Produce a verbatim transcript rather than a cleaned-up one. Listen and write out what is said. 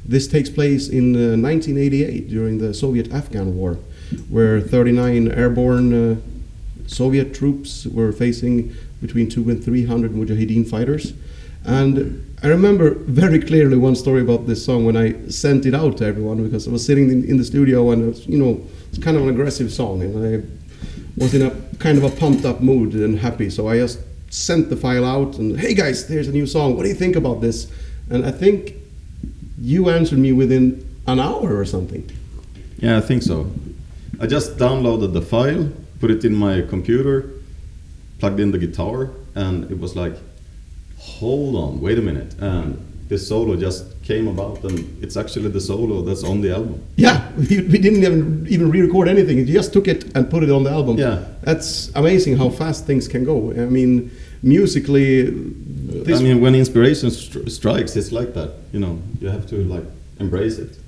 This takes place in uh, nineteen eighty-eight during the Soviet-Afghan War, where thirty-nine airborne uh, Soviet troops were facing between two and three hundred Mujahideen fighters. And I remember very clearly one story about this song when I sent it out to everyone, because I was sitting in, in the studio and it was, you know, it's kind of an aggressive song, and I was in a kind of a pumped up mood and happy, so I just sent the file out and, hey guys, there's a new song, what do you think about this? And I think you answered me within an hour or something. Yeah, I think so. I just downloaded the file, put it in my computer, plugged in the guitar, and it was like, hold on, wait a minute, and this solo just came about, and it's actually the solo that's on the album. Yeah, we, we didn't even even re-record anything. You just took it and put it on the album. Yeah, that's amazing how fast things can go. I mean, musically, this I mean, when inspiration stri- strikes, it's like that. You know, you have to like embrace it.